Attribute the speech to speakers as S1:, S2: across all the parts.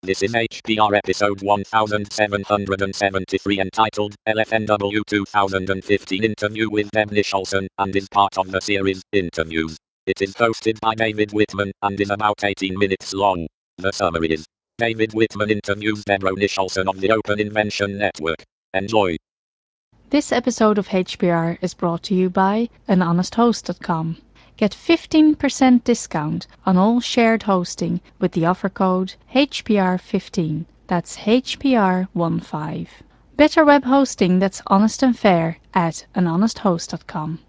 S1: This is HPR episode 1773 entitled LFNW 2015 Interview with Deb Nicholson and is part of the series Interviews. It is hosted by David Whitman and is about 18 minutes long. The summary is David Whitman interviews Deborah Nicholson of the Open Invention Network. Enjoy.
S2: This episode of HPR is brought to you by anhonesthost.com. Get 15% discount on all shared hosting with the offer code HPR15. That's HPR15. Better web hosting that's honest and fair at anhonesthost.com.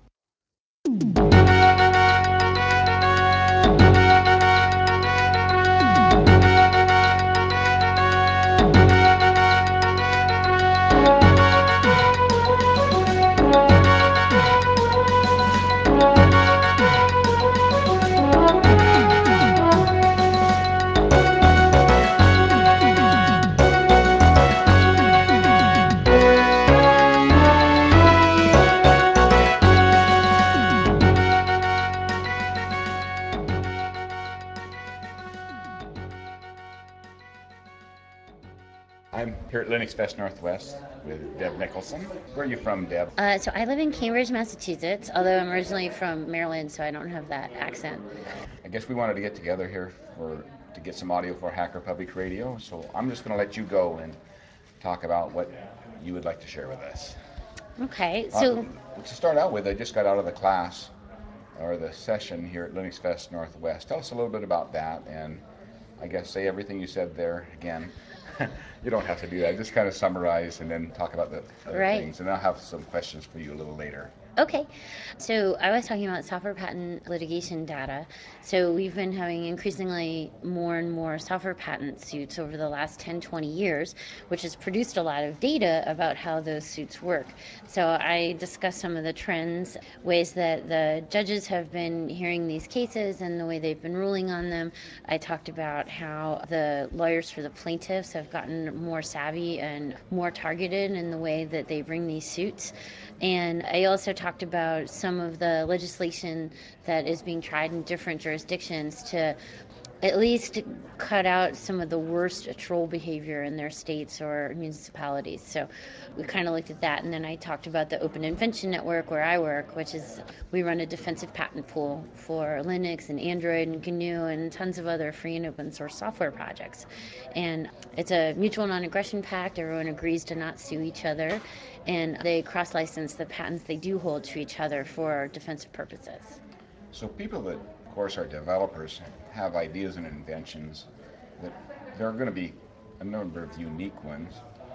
S3: I'm here at Linux Fest Northwest with Deb Nicholson. Where are you from, Deb?
S4: So I live in Cambridge, Massachusetts, although I'm originally from Maryland, so I don't have that accent.
S3: I guess we wanted to get together here to get some audio for Hacker Public Radio, so I'm just going to let you go and talk about what you would like to share with us.
S4: Okay,
S3: To start out with, I just got out of the class or the session here at Linux Fest Northwest. Tell us a little bit about that, and I guess say everything you said there again. You don't have to do that. Just kind of summarize and then talk about the other
S4: Right.
S3: things. And I'll have some questions for you a little later.
S4: Okay, so I was talking about software patent litigation data. So we've been having increasingly more and more software patent suits over the last 10, 20 years, which has produced a lot of data about how those suits work. So I discussed some of the trends, ways that the judges have been hearing these cases and the way they've been ruling on them. I talked about how the lawyers for the plaintiffs have gotten more savvy and more targeted in the way that they bring these suits. And I also talked about some of the legislation that is being tried in different jurisdictions to at least cut out some of the worst troll behavior in their states or municipalities. So we kind of looked at that, and then I talked about the Open Invention Network where I work, which is we run a defensive patent pool for Linux and Android and GNU and tons of other free and open source software projects. And it's a mutual non-aggression pact. Everyone agrees to not sue each other, and they cross-license the patents they do hold to each other for defensive purposes.
S3: So people that, of course, are developers have ideas and inventions that there are going to be a number of unique ones.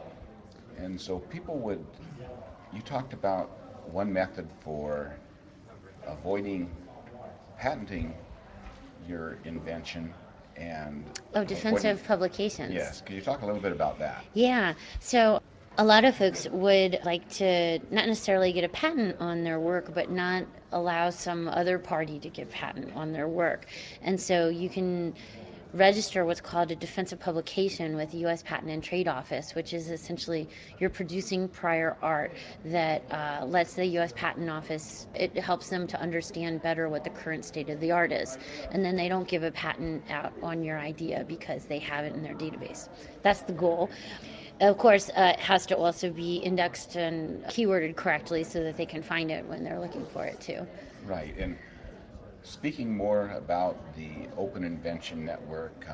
S3: And so you talked about one method for avoiding patenting your invention and
S4: Defensive publications.
S3: Yes, could you talk a little bit about that?
S4: Yeah. So a lot of folks would like to not necessarily get a patent on their work, but not allow some other party to get patent on their work. And so you can register what's called a defensive publication with the U.S. Patent and Trade Office, which is essentially you're producing prior art that lets the U.S. Patent Office, it helps them to understand better what the current state of the art is. And then they don't give a patent out on your idea because they have it in their database. That's the goal. Of course, it has to also be indexed and keyworded correctly so that they can find it when they're looking for it too.
S3: Right, and speaking more about the Open Invention Network,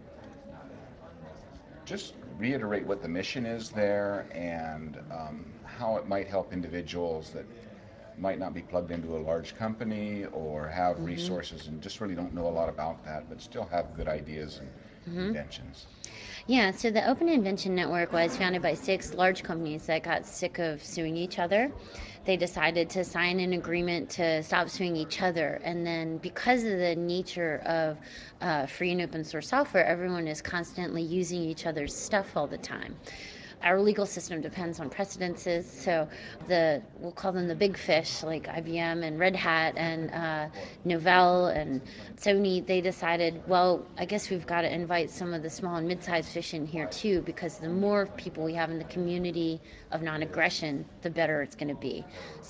S3: just reiterate what the mission is there and how it might help individuals that might not be plugged into a large company or have resources and just really don't know a lot about that, but still have good ideas and inventions.
S4: Yeah, so the Open Invention Network was founded by 6 large companies that got sick of suing each other. They decided to sign an agreement to stop suing each other. And then, because of the nature of free and open source software, everyone is constantly using each other's stuff all the time. our legal system depends on precedences. So we'll call them the big fish like IBM and Red Hat and Novell and Sony. They decided, well, I guess we've got to invite some of the small and mid-sized fish in here too, because the more people we have in the community of non-aggression, the better it's going to be.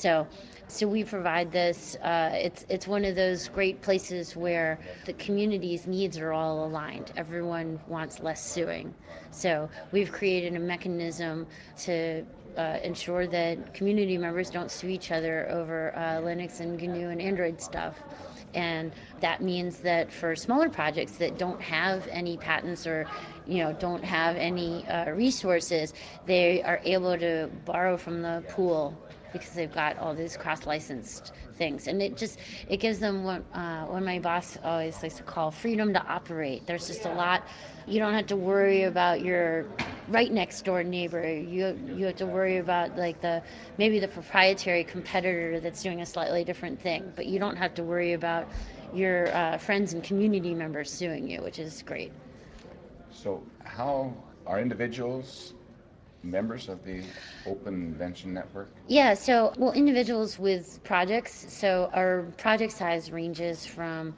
S4: So we provide this. It's one of those great places where the community's needs are all aligned. Everyone wants less suing. So we've created a mechanism to ensure that community members don't sue each other over Linux and GNU and Android stuff. And that means that for smaller projects that don't have any patents or don't have any resources, they are able to borrow from the pool because they've got all these cross-licensed things, and it gives them what my boss always likes to call freedom to operate. There's just a lot. You don't have to worry about your right next door neighbor. You have to worry about like maybe the proprietary competitor that's doing a slightly different thing, but you don't have to worry about your friends and community members suing you, which is great.
S3: So how are individuals members of the Open Invention Network?
S4: Yeah, so, well, individuals with projects. So our project size ranges from,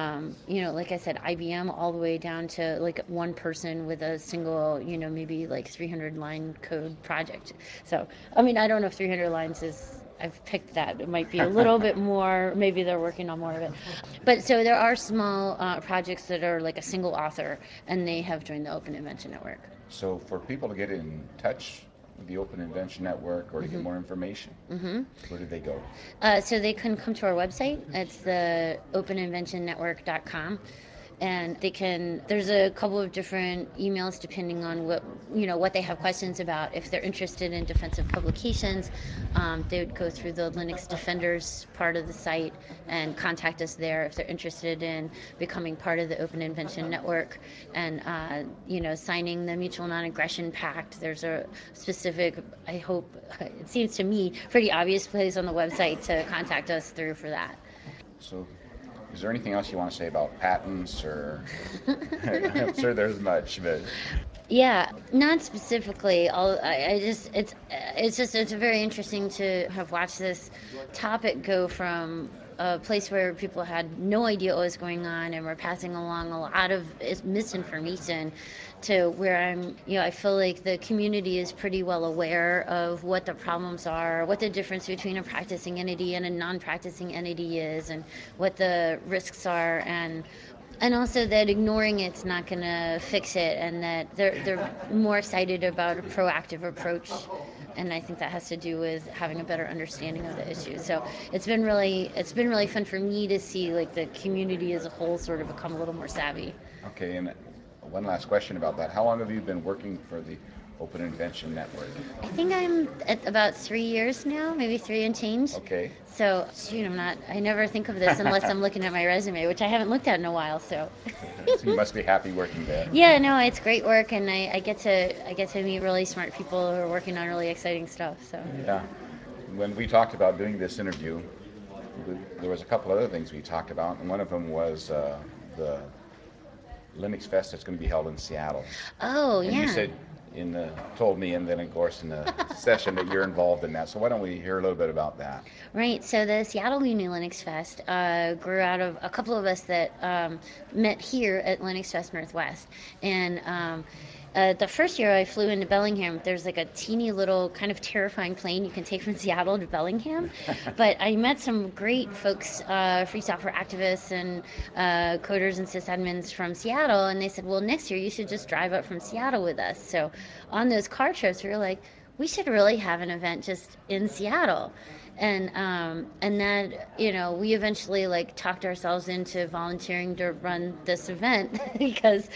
S4: like I said, IBM all the way down to like one person with a single, maybe like 300 line code project. So, I mean, I don't know if 300 lines is. I've picked that. It might be a little bit more. Maybe they're working on more of it. But so there are small projects that are like a single author, and they have joined the Open Invention Network.
S3: So for people to get in touch with the Open Invention Network or to get more information, where do they go?
S4: So they can come to our website. It's the openinventionnetwork.com. And there's a couple of different emails depending on what they have questions about. If they're interested in defensive publications, they would go through the Linux Defenders part of the site and contact us there. If they're interested in becoming part of the Open Invention Network and, signing the Mutual Non-Aggression Pact, there's a specific, I hope, it seems to me, pretty obvious place on the website to contact us through for that.
S3: So is there anything else you want to say about patents or I'm sure there's much, but
S4: yeah, not specifically. It's very interesting to have watched this topic go from a place where people had no idea what was going on and were passing along a lot of misinformation to where I feel like the community is pretty well aware of what the problems are, what the difference between a practicing entity and a non-practicing entity is, and what the risks are, and also that ignoring it's not going to fix it, and that they're more excited about a proactive approach. And I think that has to do with having a better understanding of the issue. So it's been really fun for me to see like the community as a whole sort of become a little more savvy.
S3: okay. And one last question about that. How long have you been working for the Open Invention Network?
S4: I think I'm at about 3 years now, maybe 3 and change.
S3: Okay.
S4: So, shoot, I never think of this unless I'm looking at my resume, which I haven't looked at in a while, so.
S3: So you must be happy working there.
S4: Yeah, no, it's great work, and I get to meet really smart people who are working on really exciting stuff, so.
S3: Yeah. When we talked about doing this interview, there was a couple other things we talked about, and one of them was the Linux Fest that's going to be held in Seattle.
S4: Oh,
S3: And
S4: yeah.
S3: you said told me, and then of course in the session that you're involved in that. So why don't we hear a little bit about that?
S4: Right. So the Seattle Uni Linux Fest grew out of a couple of us that met here at Linux Fest Northwest. And the first year I flew into Bellingham, there's like a teeny little kind of terrifying plane you can take from Seattle to Bellingham. But I met some great folks, free software activists and coders and sysadmins from Seattle. And they said, well, next year you should just drive up from Seattle with us. So on those car trips, we were like, we should really have an event just in Seattle. And then we eventually like talked ourselves into volunteering to run this event because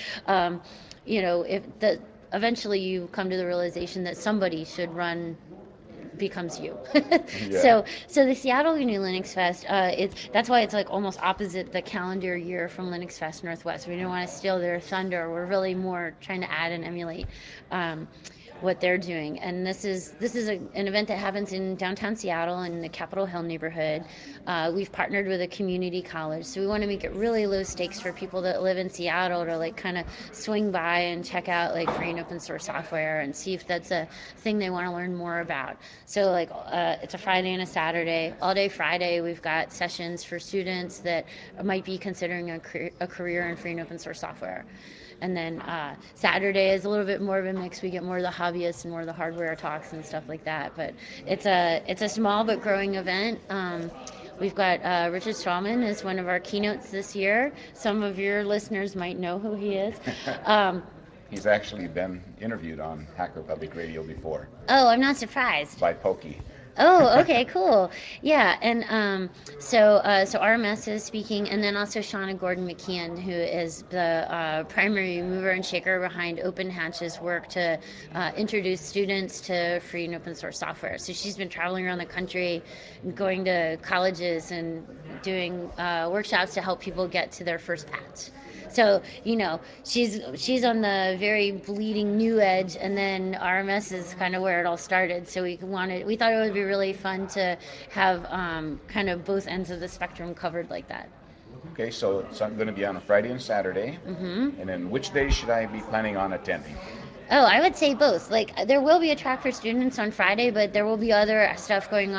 S4: eventually you come to the realization that somebody should run becomes you.
S3: Yeah.
S4: So the Seattle New Linux Fest, that's why it's like almost opposite the calendar year from Linux Fest Northwest. We don't want to steal their thunder. We're really more trying to add and emulate. what they're doing. And an event that happens in downtown Seattle in the Capitol Hill neighborhood. We've partnered with a community college, so we want to make it really low stakes for people that live in Seattle to like kind of swing by and check out like free and open source software and see if that's a thing they want to learn more about. So like it's a Friday and a Saturday. All day Friday, we've got sessions for students that might be considering a career in free and open source software. And then Saturday is a little bit more of a mix. We get more of the hobbyists and more of the hardware talks and stuff like that. But it's a small but growing event. We've got Richard Stallman as one of our keynotes this year. Some of your listeners might know who he is. Um,
S3: He's actually been interviewed on Hacker Public Radio before
S4: oh, I'm not surprised.
S3: by Pokey.
S4: Oh, okay, cool. Yeah, and so RMS is speaking, and then also Shauna Gordon McKeon, who is the primary mover and shaker behind Open Hatch's work to introduce students to free and open source software. So she's been traveling around the country, going to colleges and doing workshops to help people get to their first patch. So she's on the very bleeding new edge, and then RMS is kind of where it all started. So we thought it would be really fun to have kind of both ends of the spectrum covered like that.
S3: Okay, so it's going to be on a Friday and Saturday. And then which day should I be planning on attending?
S4: Oh, I would say both. Like, there will be a track for students on Friday, but there will be other stuff going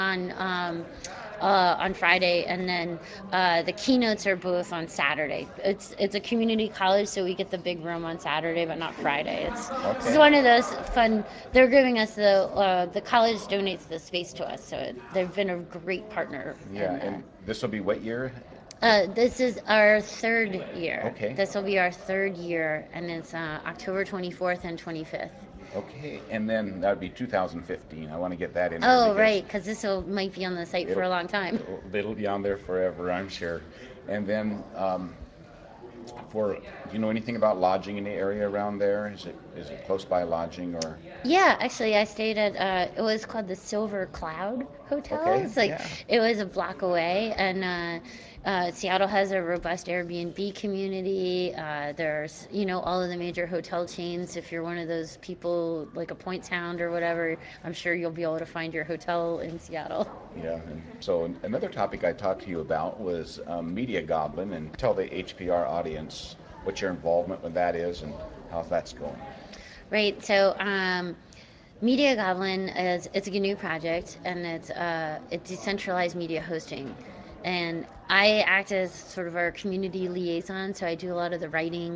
S4: on Friday, and then the keynotes are both on Saturday. It's a community college, so we get the big room on Saturday, but not Friday. It's one of those fun. They're giving us the college donates the space to us, so they've been a great partner.
S3: Yeah, and this will be what year?
S4: This is our third year.
S3: Okay.
S4: This will be our third year, and it's October 24th and 25th.
S3: Okay, and then that would be 2015. I want to get that in there.
S4: Oh, right, because might be on the site for a long time.
S3: It'll be on there forever, I'm sure. And then do you know anything about lodging in the area around there? Is it close by lodging or?
S4: Yeah, actually, I stayed at it was called the Silver Cloud Hotel.
S3: Okay,
S4: It's like
S3: yeah.
S4: it was a block away, and Seattle has a robust Airbnb community. There's all of the major hotel chains. If you're one of those people like a Point Sound or whatever, I'm sure you'll be able to find your hotel in Seattle.
S3: Yeah, and so another topic I talked to you about was Media Goblin, and tell the HPR audience what your involvement with that is and how that's going.
S4: Right. So Media Goblin it's a GNU project, and it's decentralized media hosting. And I act as sort of our community liaison, so I do a lot of the writing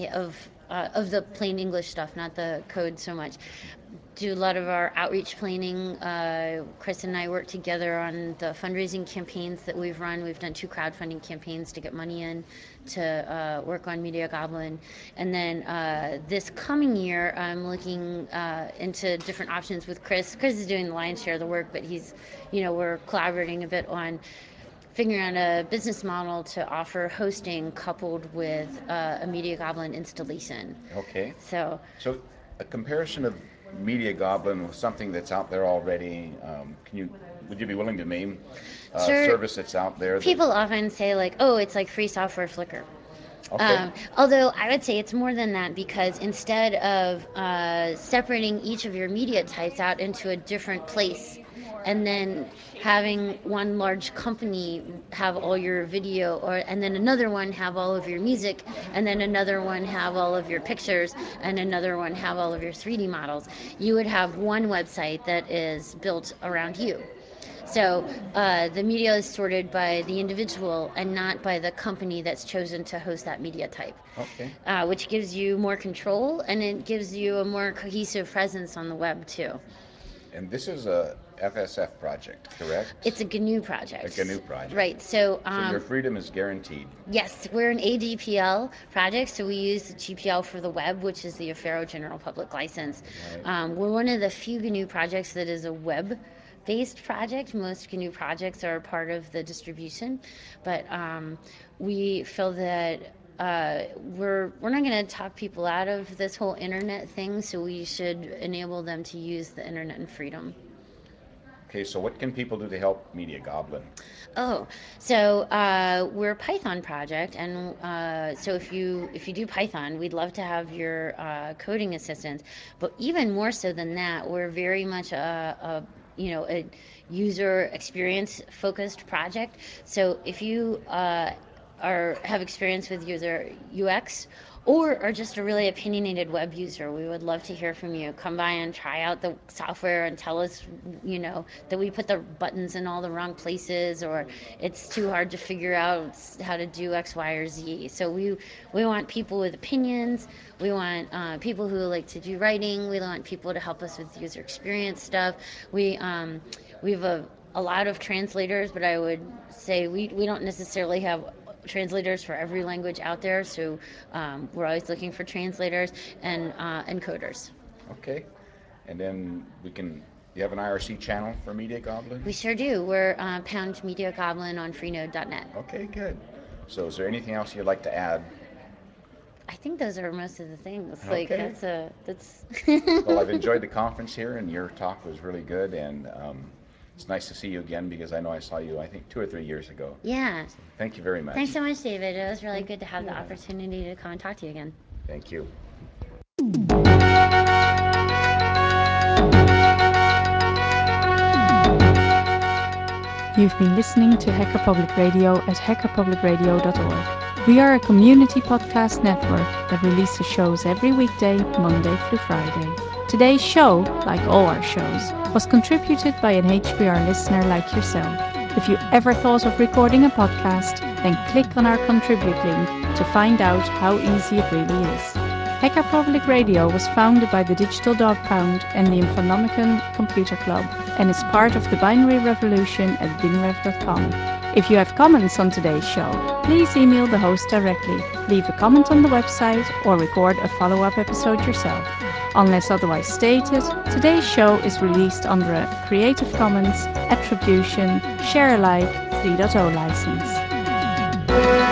S4: of the plain English stuff, not the code so much. Do a lot of our outreach planning. Chris and I work together on the fundraising campaigns that we've run. We've done 2 crowdfunding campaigns to get money in to work on Media Goblin. And then this coming year, I'm looking into different options with Chris. Chris is doing the lion's share of the work, but we're collaborating a bit on figuring out a business model to offer hosting coupled with a Media Goblin installation.
S3: Okay.
S4: So
S3: A comparison of Media Goblin with something that's out there already. Would you be willing to name a
S4: Sure.
S3: service that's out there?
S4: People often say like, "Oh, it's like free software Flickr."
S3: Okay.
S4: Although I would say it's more than that, because instead of separating each of your media types out into a different place and then having one large company have all your video, and then another one have all of your music, and then another one have all of your pictures, and another one have all of your 3D models, you would have one website that is built around you. So the media is sorted by the individual and not by the company that's chosen to host that media type.
S3: Okay.
S4: Which gives you more control, and it gives you a more cohesive presence on the web too.
S3: And this is a FSF project, correct?
S4: It's a GNU project.
S3: A GNU project.
S4: Right. So,
S3: So your freedom is guaranteed.
S4: yes, we're an AGPL project, so we use the GPL for the web, which is the Affero General Public License.
S3: Right.
S4: We're one of the few GNU projects that is a web-based project. Most GNU projects are part of the distribution, but we feel that we're not going to talk people out of this whole internet thing, so we should enable them to use the internet in freedom.
S3: Okay, so what can people do to help Media Goblin?
S4: Oh, so we're a Python project, and so if you do Python, we'd love to have your coding assistance. But even more so than that, we're very much a user experience focused project. So if you have experience with user UX or are just a really opinionated web user, we would love to hear from you. Come by and try out the software and tell us, that we put the buttons in all the wrong places, or it's too hard to figure out how to do X, Y, or Z. So we want people with opinions. We want people who like to do writing. We want people to help us with user experience stuff. We have a lot of translators, but I would say we don't necessarily have translators for every language out there. So we're always looking for translators and coders.
S3: Okay, and then you have an IRC channel for Media Goblin?
S4: We sure do. We're Pound Media Goblin on Freenode.net.
S3: Okay, good. So is there anything else you'd like to add?
S4: I think those are most of the things. Like
S3: Okay.
S4: that's.
S3: Well, I've enjoyed the conference here, and your talk was really good, and it's nice to see you again because I know I saw you, I think, 2 or 3 years ago.
S4: Yeah.
S3: So thank you very much.
S4: Thanks so much, David. It was really good to have the opportunity to come and talk to you again.
S3: Thank you.
S2: You've been listening to Hacker Public Radio at hackerpublicradio.org. We are a community podcast network that releases shows every weekday, Monday through Friday. Today's show, like all our shows, was contributed by an HPR listener like yourself. If you ever thought of recording a podcast, then click on our contribute link to find out how easy it really is. Hacker Public Radio was founded by the Digital Dog Pound and the Infonomicon Computer Club and is part of the binary revolution at binrev.com. If you have comments on today's show, please email the host directly, leave a comment on the website, or record a follow-up episode yourself. Unless otherwise stated, today's show is released under a Creative Commons Attribution Share Alike 3.0 license.